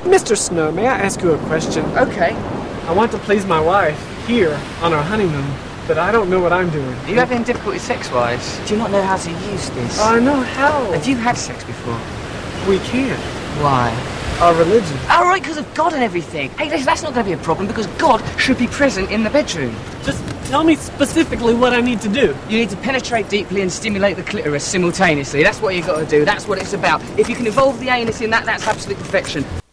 Mr. Snow, may I ask you a question? Okay. I want to please my wife here on our honeymoon, but I don't know what I'm doing. Are you having difficulty sex-wise? Do you not know how to use this? I know how. Have you had sex before? We can't. Why? Our religion. Oh, right, because of God and everything. Hey, listen, that's not going to be a problem because God should be present in the bedroom. Just tell me specifically what I need to do. You need to penetrate deeply and stimulate the clitoris simultaneously. That's what you've got to do. That's what it's about. If you can involve the anus in that, that's absolute perfection.